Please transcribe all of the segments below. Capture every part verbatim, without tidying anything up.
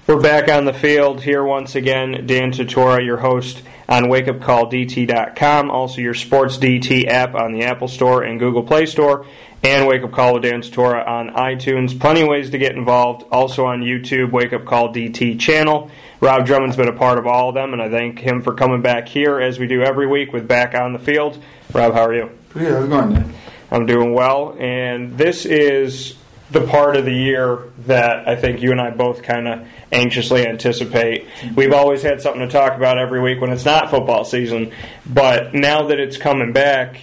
We're back on the field here once again. Dan Tortora, your host on wake up call d t dot com, also your Sports D T app on the Apple Store and Google Play Store, and Wake Up Call with Dan Tortora on iTunes. Plenty of ways to get involved. Also on YouTube, Wake Up Call D T channel. Rob Drummond's been a part of all of them, and I thank him for coming back here as we do every week with Back on the Field. Rob, how are you? Pretty good. How's it going, Dan? I'm doing well, and this is the part of the year that I think you and I both kind of anxiously anticipate. We've always had something to talk about every week when it's not football season, but now that it's coming back,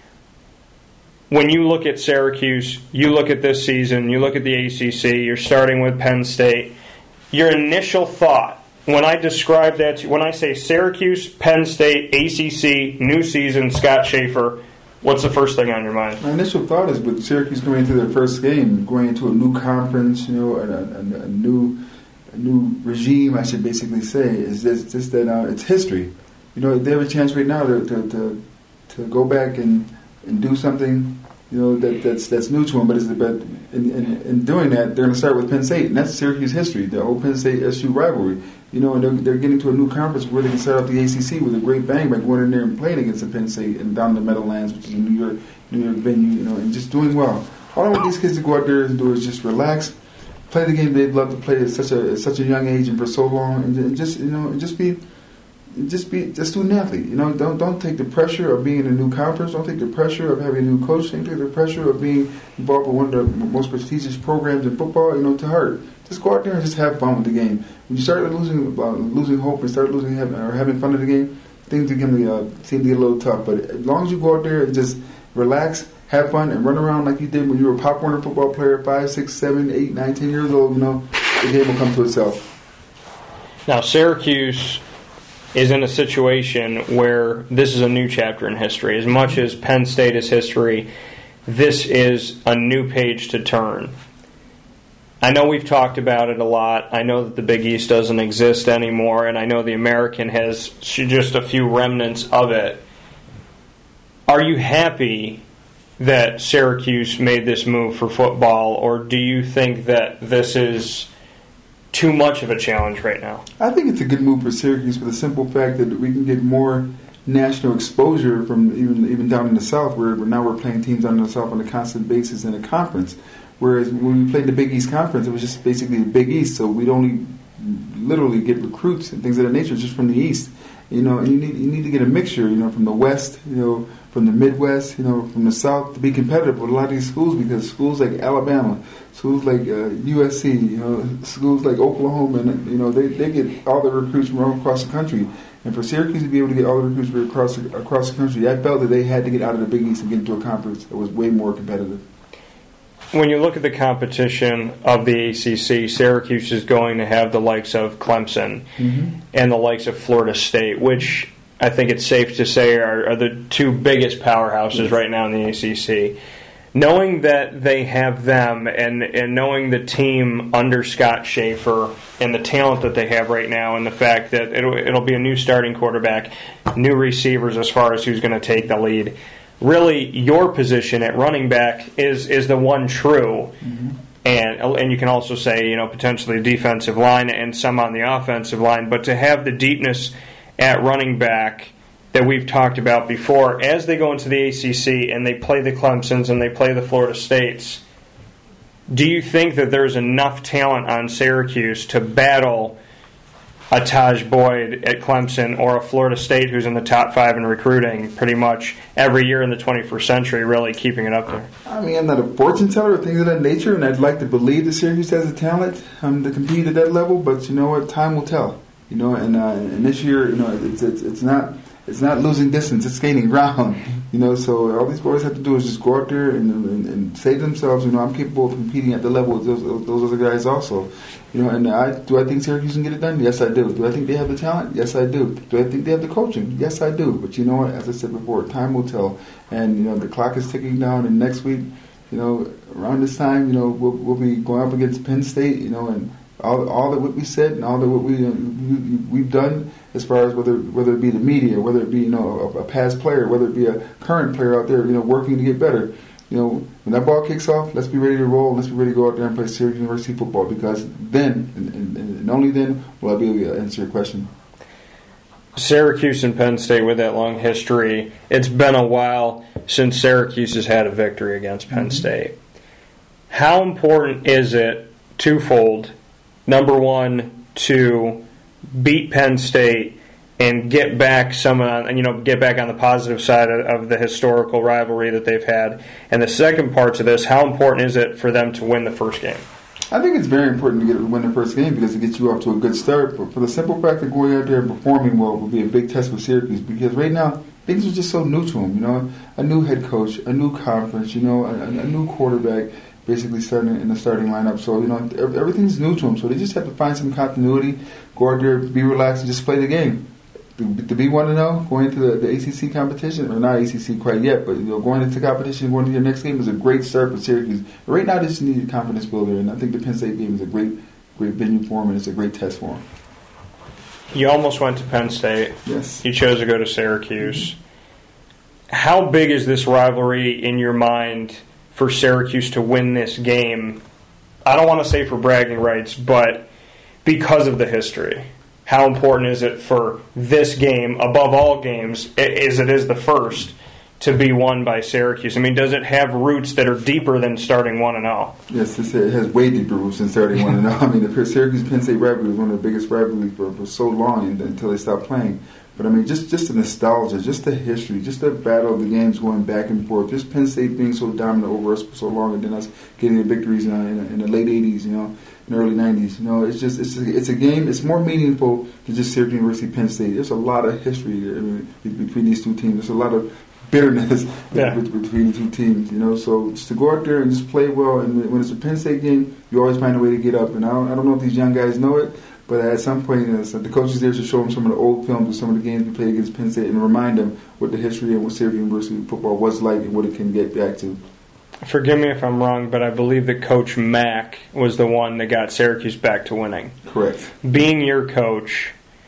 when you look at Syracuse, you look at this season, you look at the A C C, you're starting with Penn State, your initial thought, when I describe that, when I say Syracuse, Penn State, A C C, new season, Scott Schaefer, what's the first thing on your mind? My initial thought is with Syracuse going into their first game, going into a new conference, you know, a, a, a new a new regime, I should basically say, is just, just that uh, it's history. You know, they have a chance right now to to, to, to go back and, and do something, you know, that that's that's new to them. But, it's, but in, in, in doing that, they're going to start with Penn State, and that's Syracuse history, the old Penn State S U rivalry. You know, and they're, they're getting to a new conference where they can start off the A C C with a great bang by going in there and playing against the Penn State and down in the Meadowlands, which is a New York, New York venue, you know, and just doing well. All I want these kids to go out there and do is just relax, play the game they've loved to play at such a at such a young age and for so long, and just you know, just be, just be, just do an athlete. You know, don't don't take the pressure of being in a new conference. Don't take the pressure of having a new coach. Don't take the pressure of being involved with one of the most prestigious programs in football. You know, to heart. Just go out there and just have fun with the game. When you start losing uh, losing hope and start losing or having fun with the game, things begin to uh, seem to get a little tough. But as long as you go out there and just relax, have fun, and run around like you did when you were a Pop Warner football player, five, six, seven, eight, nine, ten years old, you know, the game will come to itself. Now, Syracuse is in a situation where this is a new chapter in history. As much as Penn State is history, this is a new page to turn. I know we've talked about it a lot. I know that the Big East doesn't exist anymore, and I know the American has just a few remnants of it. Are you happy that Syracuse made this move for football, or do you think that this is too much of a challenge right now? I think it's a good move for Syracuse for the simple fact that we can get more national exposure from even even down in the South, where now we're playing teams down in the South on a constant basis in a conference. Whereas when we played the Big East Conference, it was just basically the Big East, so we'd only literally get recruits and things of that nature just from the East. You know, and you need you need to get a mixture, you know, from the West, you know, from the Midwest, you know, from the South to be competitive with a lot of these schools, because schools like Alabama, schools like uh, U S C, you know, schools like Oklahoma, and you know, they, they get all the recruits from all across the country. And for Syracuse to be able to get all the recruits from across the, across the country, I felt that they had to get out of the Big East and get into a conference that was way more competitive. When you look at the competition of the A C C, Syracuse is going to have the likes of Clemson mm-hmm. and the likes of Florida State, which I think it's safe to say are, are the two biggest powerhouses yes. right now in the A C C. Knowing that they have them and, and knowing the team under Scott Schaefer and the talent that they have right now and the fact that it'll, it'll be a new starting quarterback, new receivers as far as who's going to take the lead, really your position at running back is is the one true, mm-hmm. and and you can also say, you know, potentially defensive line and some on the offensive line, but to have the deepness at running back that we've talked about before, as they go into the A C C and they play the Clemsons and they play the Florida States, do you think that there's enough talent on Syracuse to battle a Taj Boyd at Clemson or a Florida State who's in the top five in recruiting pretty much every year in the twenty-first century, really keeping it up there? I mean, I'm not a fortune teller or things of that nature, and I'd like to believe that Syracuse has the talent um, to compete at that level, but you know what? Time will tell. You know, and uh, and this year, you know, it's it's, it's not it's not losing distance; it's gaining ground. You know, so all these boys have to do is just go out there and and, and say to themselves, you know, I'm capable of competing at the level of those, those other guys also. You know, and I do I think Syracuse can get it done? Yes, I do. Do I think they have the talent? Yes, I do. Do I think they have the coaching? Yes, I do. But you know what? As I said before, time will tell. And you know, the clock is ticking down. And next week, you know, around this time, you know, we'll, we'll be going up against Penn State. You know, and all all that what we said and all that what we, uh, we we've done as far as whether whether it be the media, whether it be you know a, a past player, whether it be a current player out there, you know, working to get better. You know, when that ball kicks off, let's be ready to roll. Let's be ready to go out there and play Syracuse University football, because then, in, in, in And only then will I be able to answer your question. Syracuse and Penn State with that long history, it's been a while since Syracuse has had a victory against Penn mm-hmm. State. How important is it, twofold, number one, to beat Penn State and get back some on, you know, get back on the positive side of, of the historical rivalry that they've had? And the second part to this, how important is it for them to win the first game? I think it's very important to get to win the first game because it gets you off to a good start. But for the simple fact of going out there and performing well will be a big test for Syracuse because right now things are just so new to them. You know, a new head coach, a new conference, you know, a, a new quarterback, basically starting in the starting lineup. So you know everything's new to them. So they just have to find some continuity, go out there, be relaxed, and just play the game. To, to be one to know going into the, the A C C competition, or not A C C quite yet, but you know going into competition, going into your next game is a great start for Syracuse. But right now, they just need a confidence builder, and I think the Penn State game is a great, great venue for them, and it's a great test for them. You almost went to Penn State. Yes. You chose to go to Syracuse. Mm-hmm. How big is this rivalry in your mind for Syracuse to win this game? I don't want to say for bragging rights, but because of the history. How important is it for this game, above all games, as it is the first, to be won by Syracuse? I mean, does it have roots that are deeper than starting one and zero? Yes, it has way deeper roots than starting one and zero. I mean, the Syracuse-Penn State rivalry was one of the biggest rivalries for, for so long until they stopped playing. But I mean, just just the nostalgia, just the history, just the battle of the games going back and forth, just Penn State being so dominant over us for so long, and then us getting the victories in, in, in the late eighties, you know. In the early nineties, you know, it's just it's a, it's a game. It's more meaningful than just Syracuse University, Penn State. There's a lot of history I mean, between these two teams. There's a lot of bitterness yeah. between the two teams, you know. So just to go out there and just play well, and when it's a Penn State game, you always find a way to get up. And I don't, I don't know if these young guys know it, but at some point, you know, so the coaches there should show them some of the old films of some of the games we played against Penn State and remind them what the history and what Syracuse University football was like and what it can get back to. Forgive me if I'm wrong, but I believe that Coach Mack was the one that got Syracuse back to winning. Correct. Being your coach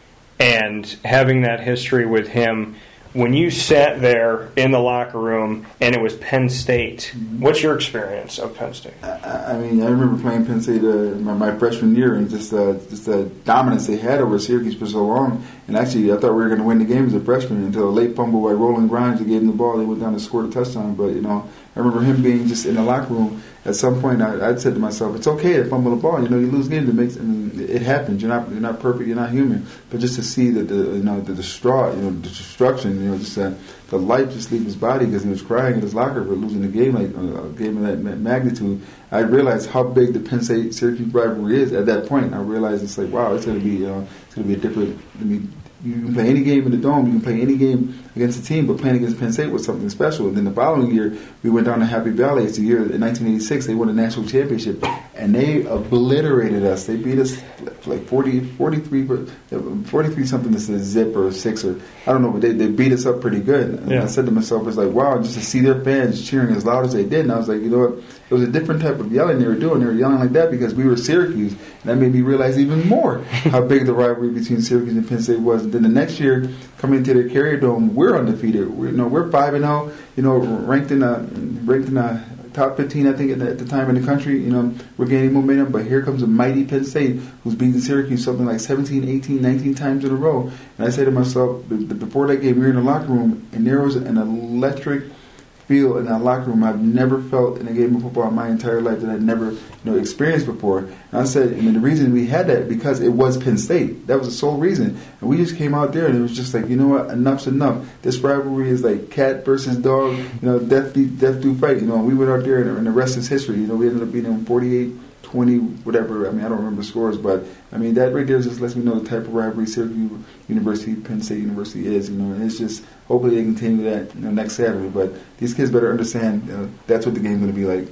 and having that history with him, when you sat there in the locker room and it was Penn State, mm-hmm. what's your experience of Penn State? I, I mean, I remember playing Penn State uh, my, my freshman year and just uh, just the dominance they had over Syracuse for so long. And actually, I thought we were going to win the game as a freshman until a late fumble by Roland Grimes. They gave him the ball. They went down and scored a touchdown. But, you know, I remember him being just in the locker room. At some point, I, I'd said to myself, "It's okay to fumble the ball. You know, you lose games. It makes. I mean, it happens. You're not. You're not perfect. You're not human. But just to see that the, you know, the distraught, you know, the destruction, you know, just uh, the life just leave his body because he was crying in his locker for losing a game like uh, a game of that magnitude. I realized how big the Penn State Syracuse rivalry is at that point. I realized it's like, wow, it's going to be. Uh, it's going to be a different. I mean, you can play any game in the Dome. You can play any game against a team, but playing against Penn State was something special. And then the following year, we went down to Happy Valley. It's the year in nineteen eighty-six. They won a national championship, and they obliterated us. They beat us like forty, forty-three, forty-three something. This is a zip or a six or I don't know, but they, they beat us up pretty good. And yeah. I said to myself, it's like, wow, just to see their fans cheering as loud as they did. And I was like, you know what? It was a different type of yelling they were doing. They were yelling like that because we were Syracuse. And that made me realize even more how big the rivalry between Syracuse and Penn State was. And then the next year, coming into the Carrier Dome, we're undefeated. We're, you know, we're five and zero. You know, ranked in a ranked in a top fifteen, I think, at the, at the time in the country. You know, we're gaining momentum. But here comes a mighty Penn State who's beating Syracuse something like seventeen, eighteen, nineteen times in a row. And I say to myself, before that game, we were in the locker room, and there was an electric feel in that locker room I've never felt in a game of football in my entire life that I'd never, you know, experienced before. And I said, and the reason we had that because it was Penn State. That was the sole reason. And we just came out there and it was just like, you know what, enough's enough. This rivalry is like cat versus dog, you know, death do, death do fight. You know, and we went out there and, and the rest is history. You know, we ended up beating them forty-eight twenty, whatever. I mean, I don't remember the scores, but I mean, that right there just lets me know the type of rivalry Syracuse University, Penn State University is, you know, and it's just, hopefully they continue that, you know, next Saturday. But these kids better understand uh, that's what the game's going to be like.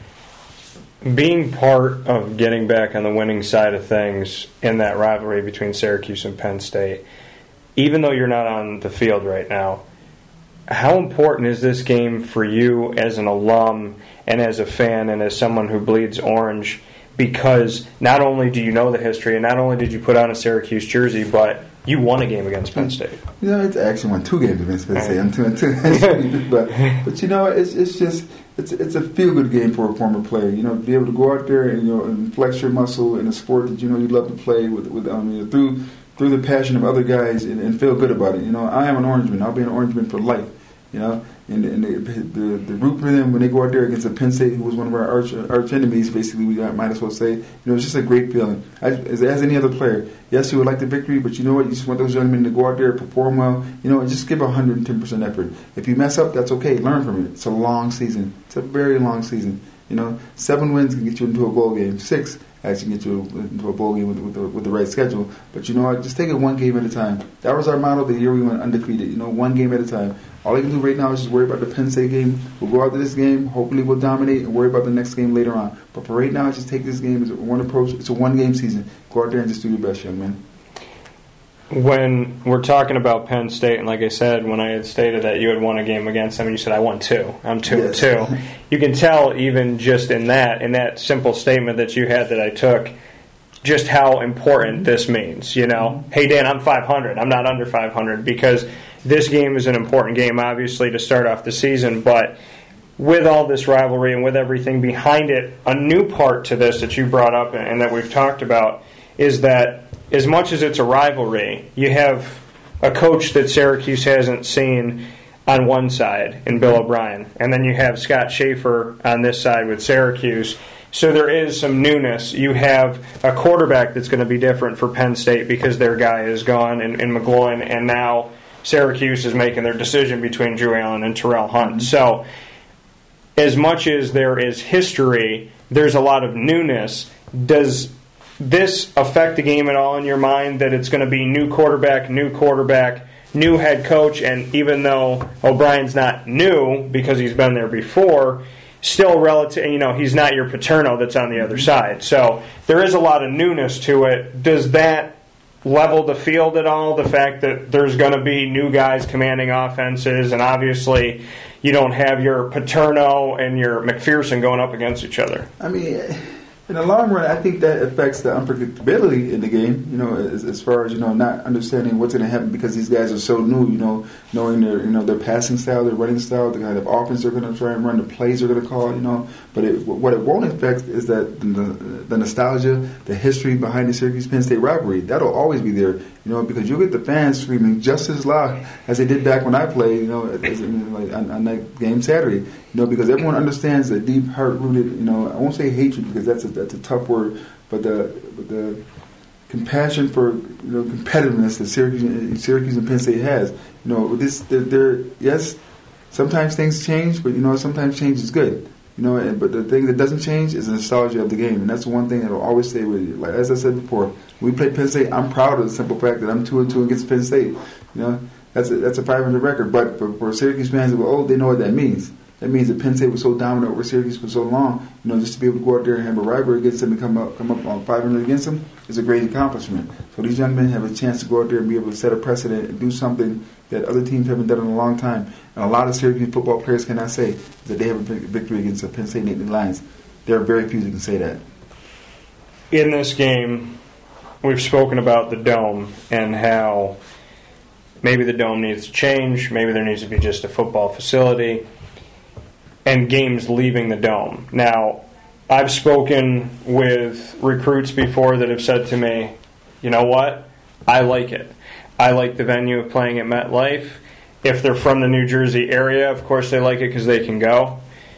Being part of getting back on the winning side of things in that rivalry between Syracuse and Penn State, even though you're not on the field right now, how important is this game for you as an alum and as a fan and as someone who bleeds orange? Because not only do you know the history and not only did you put on a Syracuse jersey, but you won a game against Penn State. You know, it's actually won two games against Penn State. I'm two and two. but, but you know, it's it's just it's it's a feel good game for a former player. You know, to be able to go out there and you know and flex your muscle in a sport that you know you love to play with with um, you know, through through the passion of other guys and, and feel good about it. You know, I am an Orangeman. I'll be an Orangeman for life. You know, and, and the, the the root for them when they go out there against a Penn State, who was one of our arch arch enemies, basically we got, might as well say, you know, it's just a great feeling. As, as any other player, yes, you would like the victory, but you know what? You just want those young men to go out there, perform well, you know, and just give one hundred ten percent effort. If you mess up, that's okay. Learn from it. It's a long season. It's a very long season. You know, seven wins can get you into a bowl game. Six actually get you into a bowl game with, with, the, with the right schedule. But you know what? Just take it one game at a time. That was our motto the year we went undefeated. You know, one game at a time. All you can do right now is just worry about the Penn State game. We'll go out to this game. Hopefully we'll dominate and worry about the next game later on. But for right now, just take this game as one approach. It's a one-game season. Go out there and just do your best, young man. When we're talking about Penn State, and like I said, when I had stated that you had won a game against them, you said, I won two. I'm two yes. and two. You can tell even just in that, in that simple statement that you had that I took, just how important this means. You know, hey, Dan, I'm five hundred. I'm not under five hundred because this game is an important game, obviously, to start off the season. But with all this rivalry and with everything behind it, a new part to this that you brought up and that we've talked about is that as much as it's a rivalry, you have a coach that Syracuse hasn't seen on one side in Bill O'Brien, and then you have Scott Schaefer on this side with Syracuse. So there is some newness. You have a quarterback that's going to be different for Penn State because their guy is gone in, in McGloin, and now Syracuse is making their decision between Drew Allen and Terrell Hunt. So as much as there is history, there's a lot of newness. Does this affect the game at all in your mind, that it's going to be new quarterback, new quarterback, new head coach, and even though O'Brien's not new because he's been there before, still relative, you know, he's not your Paterno that's on the other side. So there is a lot of newness to it. Does that level the field at all, the fact that there's going to be new guys commanding offenses, and obviously you don't have your Paterno and your McPherson going up against each other? I mean, in the long run, I think that affects the unpredictability in the game, you know, as, as far as, you know, not understanding what's going to happen because these guys are so new, you know, knowing their, you know, their passing style, their running style, the kind of offense they're going to try and run, the plays they're going to call, you know. But it, what it won't affect is that the, the nostalgia, the history behind the Syracuse-Penn State rivalry. That'll always be there, you know, because you'll get the fans screaming just as loud as they did back when I played, you know, as, like, on, on that game Saturday, you know, because everyone understands the deep, heart-rooted, you know, I won't say hatred because that's a, that's a tough word, but the but the compassion for, you know, competitiveness that Syracuse, Syracuse and Penn State has. You know, this they're, they're yes, sometimes things change, but you know, sometimes change is good. You know, and, but the thing that doesn't change is the nostalgia of the game, and that's the one thing that will always stay with you. Like as I said before, when we play Penn State, I'm proud of the simple fact that I'm two and two against Penn State. You know, that's a, that's a five hundred record. But for, for Syracuse fans, well, oh, they know what that means. That means that Penn State was so dominant over Syracuse for so long. You know, just to be able to go out there and have a rivalry against them and come up come up on five hundred against them is a great accomplishment. So these young men have a chance to go out there and be able to set a precedent and do something that other teams haven't done in a long time. And a lot of Syracuse football players cannot say that they have a victory against the Penn State Nittany Lions. There are very few that can say that. In this game, we've spoken about the Dome and how maybe the Dome needs to change, maybe there needs to be just a football facility, and games leaving the Dome. Now, I've spoken with recruits before that have said to me, you know what, I like it. I like the venue of playing at MetLife. If they're from the New Jersey area, of course they like it because they can go.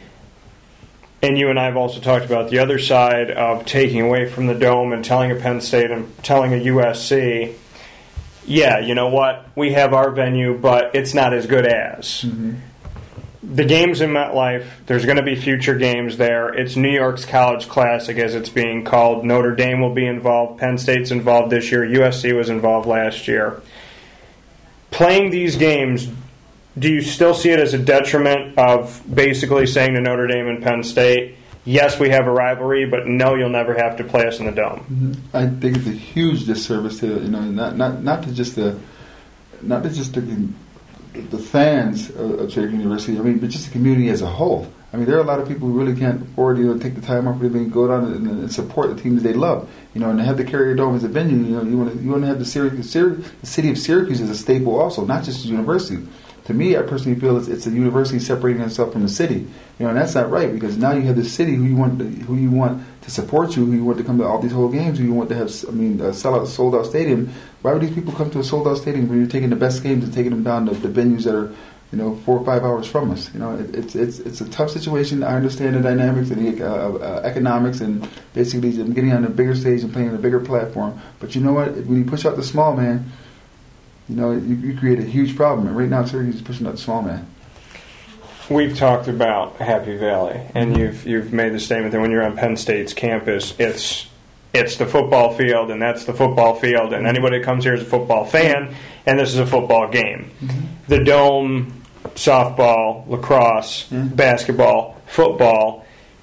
And you and I have also talked about the other side of taking away from the Dome and telling a Penn State and telling a U S C, yeah, you know what, we have our venue, but it's not as good as. Mm-hmm. The game's in MetLife. There's going to be future games there. It's New York's College Classic, as it's being called. Notre Dame will be involved. Penn State's involved this year. U S C was involved last year. Playing these games, do you still see it as a detriment of basically saying to Notre Dame and Penn State, yes, we have a rivalry, but no, you'll never have to play us in the Dome? Mm-hmm. I think it's a huge disservice to, you know, not not not to just the not to just the the fans of Syracuse University, I mean, but just the community as a whole. I mean, there are a lot of people who really can't afford, you know, to take the time off to go down and, and support the teams they love, you know, and to have the Carrier Dome as a venue. You know, you want to you want to have the Syracuse, the city of Syracuse as a staple, also, not just the university. to me, I personally feel it's, it's a university separating itself from the city. You know, and that's not right, because now you have the city who you want to, who you want to support you, who you want to come to all these whole games, who you want to have, I mean, a sell out, sold out stadium. Why would these people come to a sold out stadium when you're taking the best games and taking them down to the venues that are, you know, four or five hours from us? You know, it, it's it's it's a tough situation. I understand the dynamics and the uh, uh, economics, and basically getting on a bigger stage and playing on a bigger platform. But you know what? When you push out the small man, you know, you, you create a huge problem. And right now, Syracuse is pushing out the small man. We've talked about Happy Valley, and you've you've made the statement that when you're on Penn State's campus, it's it's the football field, and that's the football field, and anybody that comes here is a football fan, and this is a football game. Mm-hmm. The Dome, softball, lacrosse, mm-hmm. basketball, football,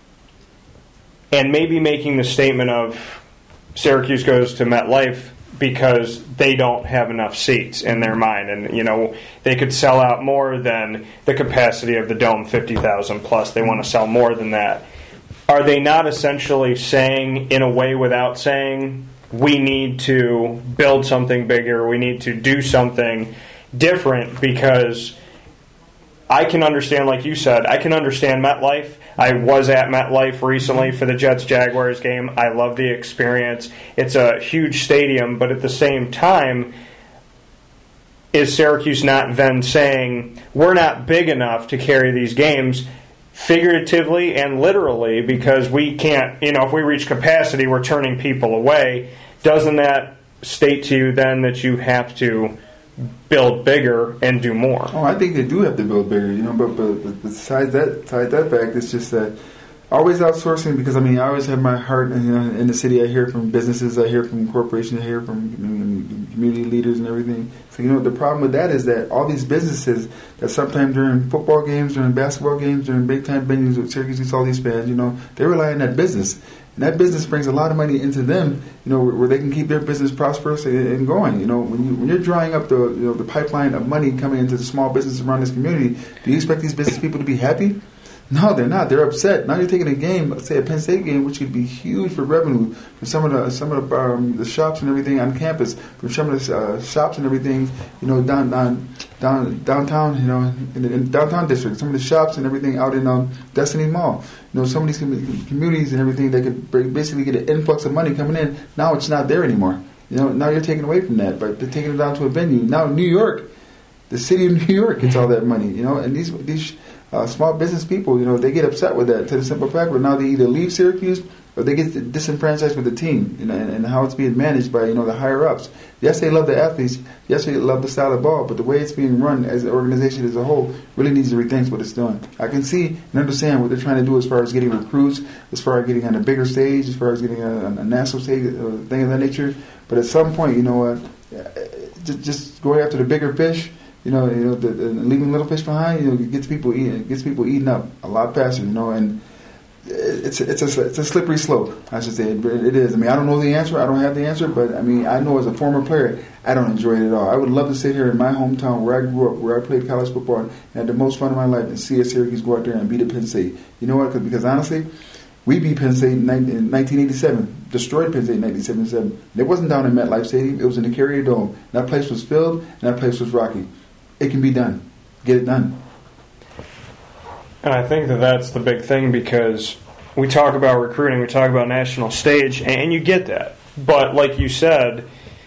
and maybe making the statement of Syracuse goes to MetLife because they don't have enough seats in their mind, and you know they could sell out more than the capacity of the Dome, fifty thousand plus. They want to sell more than that. Are they not essentially saying, in a way without saying, we need to build something bigger, we need to do something different? Because I can understand, like you said, I can understand MetLife. I was at MetLife recently for the Jets-Jaguars game. I love the experience. It's a huge stadium, but at the same time, is Syracuse not then saying, we're not big enough to carry these games, figuratively and literally, because we can't, you know, if we reach capacity, we're turning people away? Doesn't that state to you then that you have to build bigger and do more? Oh, I think they do have to build bigger, you know, but, but, but besides that, besides that fact, it's just that always outsourcing, because I mean, I always have my heart, you know, in the city. I hear from businesses, I hear from corporations, I hear from community leaders and everything. So, you know, the problem with that is that all these businesses that sometimes during football games, during basketball games, during big time venues with Syracuse gets all these fans, you know, they rely on that business. And that business brings a lot of money into them, you know, where they can keep their business prosperous and going. You know, when you when you're drying up the you know the pipeline of money coming into the small businesses around this community, do you expect these business people to be happy? No, they're not. They're upset. Now you're taking a game, say a Penn State game, which could be huge for revenue from some of the some of the, um, the shops and everything on campus, from some of the uh, shops and everything, you know, down down down downtown, you know, in the in downtown district, some of the shops and everything out in um, Destiny Mall. You know, some of these com- communities and everything, they could basically get an influx of money coming in. Now it's not there anymore. You know, now you're taking away from that, but they're taking it down to a venue. Now New York, the city of New York gets all that money. You know, and these these. Uh, small business people, you know, they get upset with that, to the simple fact that now they either leave Syracuse or they get disenfranchised with the team, you know, and, and how it's being managed by, you know, the higher ups. Yes, they love the athletes. Yes, they love the style of ball, but the way it's being run as an organization as a whole really needs to rethink what it's doing. I can see and understand what they're trying to do as far as getting recruits, as far as getting on a bigger stage, as far as getting on a, a national stage, uh, thing of that nature. But at some point, you know what, just, just going after the bigger fish. You know, you know, the, the, leaving little fish behind, you know, it gets people eating, it gets people eating up a lot faster. You know, and it's it's a it's a slippery slope, I should say. It, it is. I mean, I don't know the answer. I don't have the answer, but I mean, I know as a former player, I don't enjoy it at all. I would love to sit here in my hometown where I grew up, where I played college football, and had the most fun of my life, and see a Syracuse go out there and beat a Penn State. You know what? Cause, because honestly, we beat Penn State in nineteen eighty-seven, destroyed Penn State in nineteen seventy-seven. It wasn't down in MetLife Stadium. It was in the Carrier Dome. That place was filled, and that place was rocky. It can be done. Get it done. And I think that that's the big thing, because we talk about recruiting, we talk about national stage, and you get that. But like you said,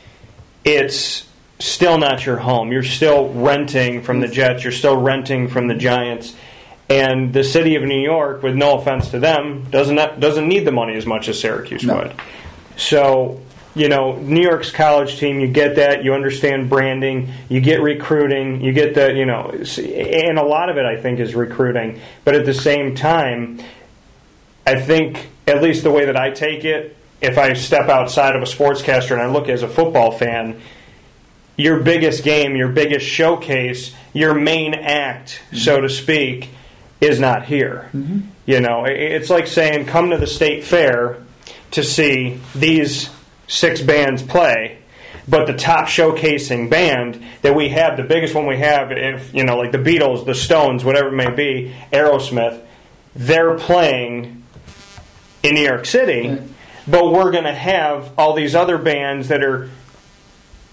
it's still not your home. You're still renting from the Jets. You're still renting from the Giants. And the city of New York, with no offense to them, doesn't doesn't need the money as much as Syracuse no. would. So, you know, New York's college team, you get that, you understand branding, you get recruiting, you get the, you know, and a lot of it, I think, is recruiting. But at the same time, I think, at least the way that I take it, if I step outside of a sportscaster and I look as a football fan, your biggest game, your biggest showcase, your main act, mm-hmm. so to speak, is not here. Mm-hmm. You know, it's like saying, come to the state fair to see these six bands play, but the top showcasing band that we have, the biggest one we have, if you know, like the Beatles, the Stones, whatever it may be, Aerosmith, they're playing in New York City, right. But we're going to have all these other bands that are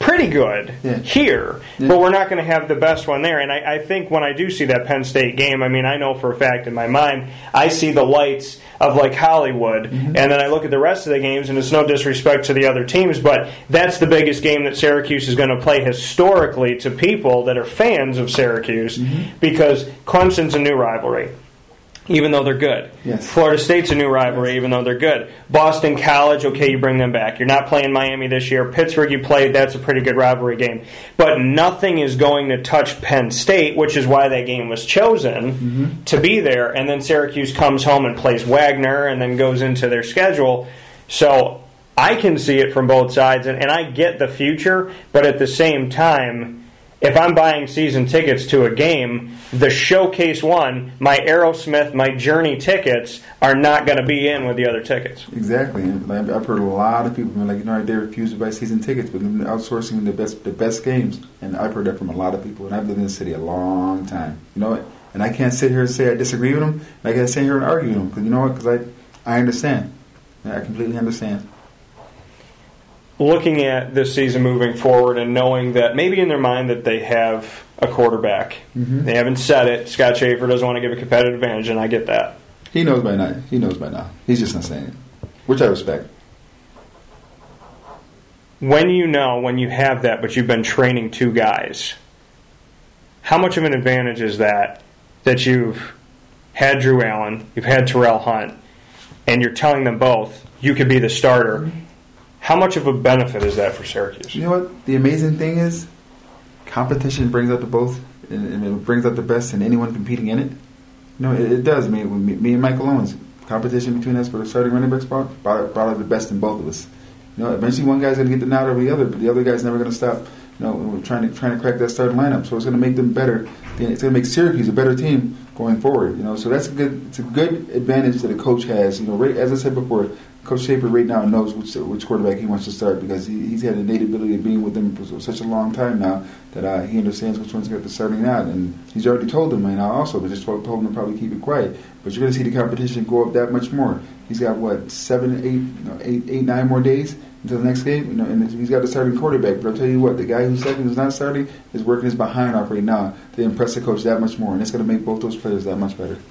pretty good yeah. here, yeah. but we're not going to have the best one there. And I, I think when I do see that Penn State game, I mean, I know for a fact in my mind, I see the lights of like Hollywood, mm-hmm. and then I look at the rest of the games, and it's no disrespect to the other teams, but that's the biggest game that Syracuse is going to play historically to people that are fans of Syracuse, mm-hmm. because Clemson's a new rivalry, even though they're good. Yes. Florida State's a new rivalry, even though they're good. Boston College, okay, you bring them back. You're not playing Miami this year. Pittsburgh, you played. That's a pretty good rivalry game. But nothing is going to touch Penn State, which is why that game was chosen mm-hmm. to be there. And then Syracuse comes home and plays Wagner and then goes into their schedule. So I can see it from both sides, and, and I get the future, but at the same time, if I'm buying season tickets to a game, the Showcase one, my Aerosmith, my Journey tickets are not going to be in with the other tickets. Exactly. And I've heard a lot of people like, you know, they refuse to buy season tickets, but they're outsourcing the best the best games. And I've heard that from a lot of people. And I've lived in the city a long time. You know, and I can't sit here and say I disagree with them. And I can't sit here and argue with them because you know what? Because I I understand. I completely understand. Looking at this season moving forward and knowing that maybe in their mind that they have a quarterback. Mm-hmm. They haven't said it. Scott Schaefer doesn't want to give a competitive advantage, and I get that. He knows by now. He knows by now. He's just not saying it, which I respect. When you know, when you have that, but you've been training two guys, how much of an advantage is that, that you've had Drew Allen, you've had Terrell Hunt, and you're telling them both, you could be the starter. Mm-hmm. How much of a benefit is that for Syracuse? You know what? The amazing thing is, competition brings out the both, and it brings out the best in anyone competing in it. You know, it, it does. Me, me, me and Michael Owens, competition between us for the starting running back spot brought, brought out the best in both of us. You know, eventually one guy's going to get the nod over the other, but the other guy's never going to stop. You know, we're trying to trying to crack that starting lineup, so it's going to make them better. It's going to make Syracuse a better team going forward. You know, so that's a good. It's a good advantage that a coach has. You know, right, as I said before, Coach Schaefer right now knows which which quarterback he wants to start because he, he's had a innate ability of being with them for such a long time now that uh, he understands which one's got the starting out, and he's already told them right now also, but just told, told them to probably keep it quiet. But you're going to see the competition go up that much more. He's got what seven, eight, no, eight, eight, nine more days until the next game, you know, and he's got the starting quarterback. But I'll tell you what, the guy who's second, who's not starting, is working his behind off right now to impress the coach that much more, and it's going to make both those players that much better.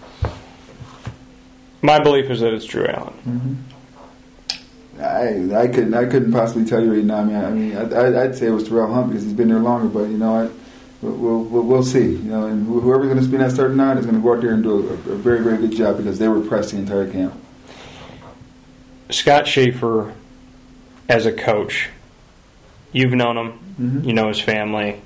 My belief is that it's Drew Allen. Mm-hmm. I I couldn't I couldn't possibly tell you right now. I mean, I, I mean, I, I'd say it was Terrell Hunt because he's been there longer. But you know, I, we'll, we'll we'll see. You know, and whoever's going to spin that starting nine is going to go out there and do a, a very very good job because they were pressed the entire camp. Scott Schaefer, as a coach, you've known him. Mm-hmm. You know his family.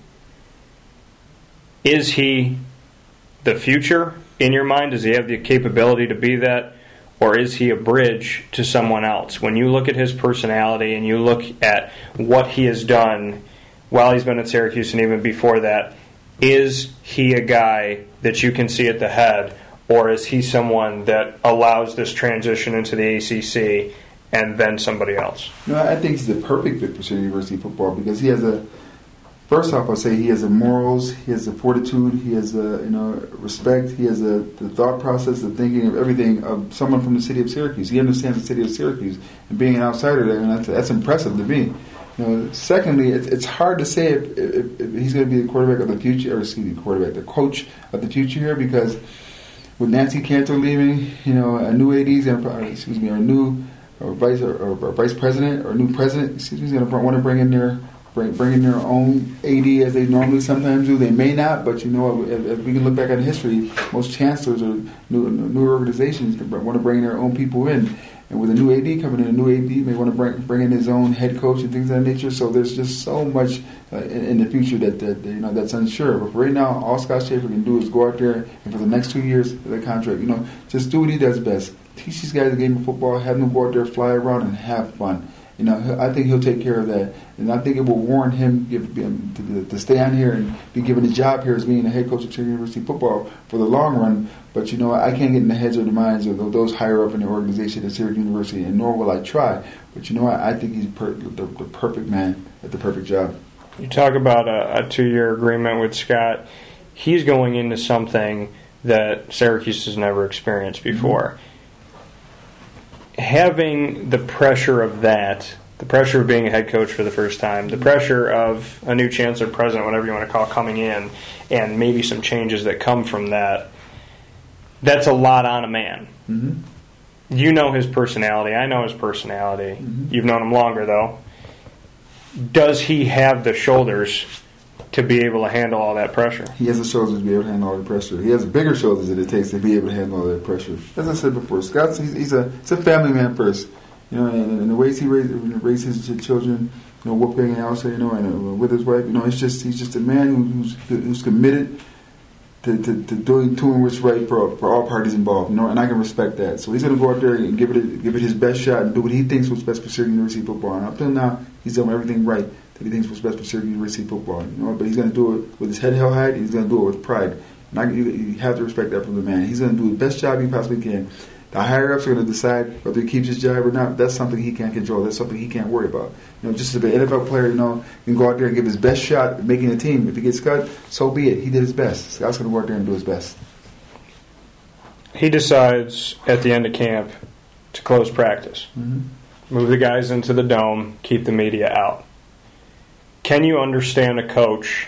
Is he the future in your mind? Does he have the capability to be that? Or is he a bridge to someone else? When you look at his personality and you look at what he has done while he's been at Syracuse and even before that, is he a guy that you can see at the head, or is he someone that allows this transition into the A C C and then somebody else? No, I think he's the perfect fit for City University football because he has a, first off, I'll say he has the morals, he has the fortitude, he has the you know respect, he has the, the thought process, the thinking of everything of someone from the city of Syracuse. He understands the city of Syracuse, and being an outsider there, and that's, that's impressive to me. You know, secondly, it's, it's hard to say if, if, if he's going to be the quarterback of the future, or excuse me, quarterback, the coach of the future here, because with Nancy Cantor leaving, you know, a new A D's and excuse me, or a new or vice or, or vice president or a new president, excuse me, is going to want to bring in their Bring, bringing their own A D as they normally sometimes do. They may not, but you know, if, if we can look back on history, most chancellors or new, new organizations want to bring their own people in. And with a new A D coming in, a new A D may want to bring, bring in his own head coach and things of that nature. So there's just so much uh, in, in the future that, that you know that's unsure. But right now, all Scott Schaefer can do is go out there and for the next two years of the contract, you know, just do what he does best. Teach these guys the game of football, have them go out there, fly around, and have fun. You know, I think he'll take care of that, and I think it will warrant him give, to, to stay on here and be given a job here as being a head coach of Syracuse University football for the long run. But you know, I can't get in the heads or the minds of those higher up in the organization at Syracuse University, and nor will I try. But you know, I, I think he's per, the, the perfect man at the perfect job. You talk about a, a two-year agreement with Scott. He's going into something that Syracuse has never experienced before. Mm-hmm. Having the pressure of that the pressure of being a head coach for the first time, the pressure of a new chancellor, president, whatever you want to call it, coming in, and maybe some changes that come from that, that's a lot on a man. Mm-hmm. You know his personality. I know his personality. Mm-hmm. You've known him longer, though. Does he have the shoulders to be able to handle all that pressure? He has the shoulders to be able to handle all the pressure. He has the bigger shoulders that it takes to be able to handle all that pressure. As I said before, Scott's he's, he's a he's a family man first. You know, and, and the ways he raised, raised his children, you know, whooping and also, you know, and uh, with his wife, you know, it's just he's just a man who's who's committed to, to, to doing doing what's right for for all parties involved. You know, and I can respect that. So he's going to go out there and give it a, give it his best shot and do what he thinks was best for Syracuse University football. And up till now, he's done everything right that he thinks was best for Syracuse University football. You know, but he's going to do it with his head held high. And he's going to do it with pride. And I, you, you have to respect that from the man. He's going to do the best job he possibly can. The higher ups are going to decide whether he keeps his job or not. That's something he can't control. That's something he can't worry about. You know, just as an N F L player, you know, he can go out there and give his best shot at making a team. If he gets cut, so be it. He did his best. Scott's going to go out there and do his best. He decides at the end of camp to close practice, mm-hmm. move the guys into the dome, keep the media out. Can you understand a coach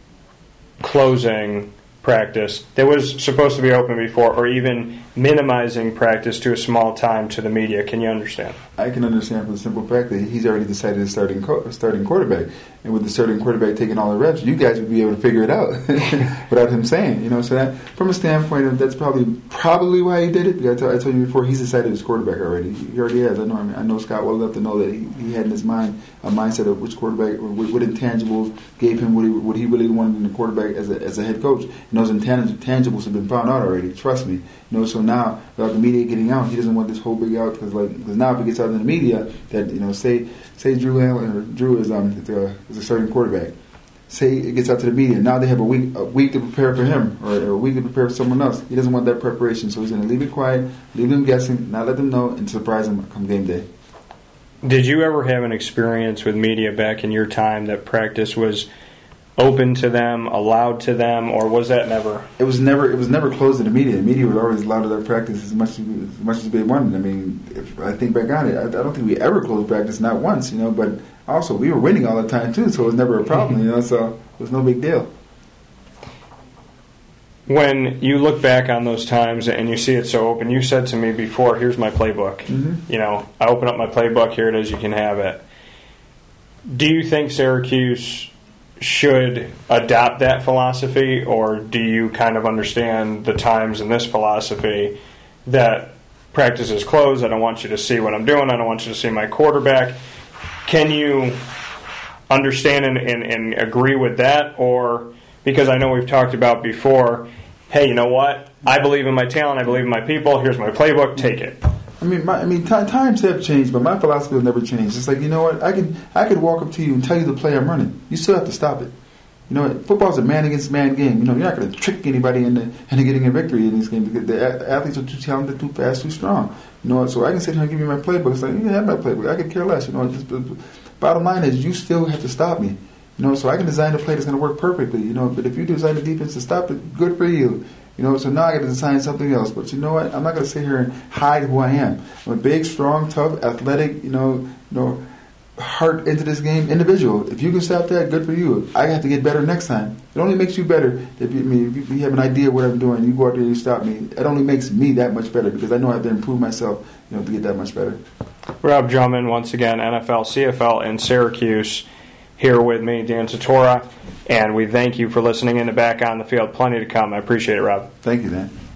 closing practice that was supposed to be open before, or even minimizing practice to a small time to the media? Can you understand? I can understand for the simple fact that he's already decided to starting co- starting quarterback, and with the starting quarterback taking all the reps, you guys would be able to figure it out without him saying. You know, so that from a standpoint of that's probably probably why he did it. Because I, told, I told you before, he's decided his quarterback already. He already has. I know. I, mean, I know Scott well enough to know that he, he had in his mind a mindset of which quarterback, or what, what intangibles gave him what he what he really wanted in the quarterback as a as a head coach. And those intangibles have been found out already. Trust me. You know, so now without the media getting out, he doesn't want this whole big out because like because now if it gets out in the media that you know say say Drew Allen or Drew is um the, is a starting quarterback. Say it gets out to the media. Now they have a week a week to prepare for him or a week to prepare for someone else. He doesn't want that preparation, so he's going to leave it quiet, leave them guessing, not let them know, and surprise them come game day. Did you ever have an experience with media back in your time that practice was open to them, allowed to them, or was that never? It was never. It was never closed to the media. The media was always allowed to their practice as much as, as much as they wanted. I mean, if I think back on it, I, I don't think we ever closed practice, not once. You know, but also we were winning all the time too, so it was never a problem. You know, so it was no big deal. When you look back on those times and you see it so open, you said to me before, "Here's my playbook." Mm-hmm. You know, I open up my playbook. Here it is. You can have it. Do you think Syracuse should adopt that philosophy, or do you kind of understand the times in this philosophy that practice is closed, I don't want you to see what I'm doing, I don't want you to see my quarterback? Can you understand and, and, and agree with that? Or, because I know we've talked about before, hey, you know what, I believe in my talent, I believe in my people, here's my playbook, take it. I mean, my, I mean, t- times have changed, but my philosophy will never change. It's like, you know what, I could, I could walk up to you and tell you the play I'm running. You still have to stop it. You know, football's a man against man game. You know, you're not going to trick anybody into, into getting a victory in this game because the a- athletes are too talented, too fast, too strong. You know, so I can sit here and give you my playbook. It's like, you can have my playbook. I could care less. You know, just, the bottom line is you still have to stop me. You know, so I can design a play that's going to work perfectly. You know, but if you design a defense to stop it, good for you. You know, so now I got to design something else. But you know what? I'm not going to sit here and hide who I am. I'm a big, strong, tough, athletic, you know, you know, heart into this game individual. If you can stop that, good for you. I have to get better next time. It only makes you better if you, I mean, if you have an idea of what I'm doing. You go out there and you stop me. It only makes me that much better because I know I have to improve myself, you know, to get that much better. Rob Drummond, once again, N F L, C F L, and Syracuse, here with me, Dan Tortora, and we thank you for listening in the Back on the Field. Plenty to come. I appreciate it, Rob. Thank you, Dan.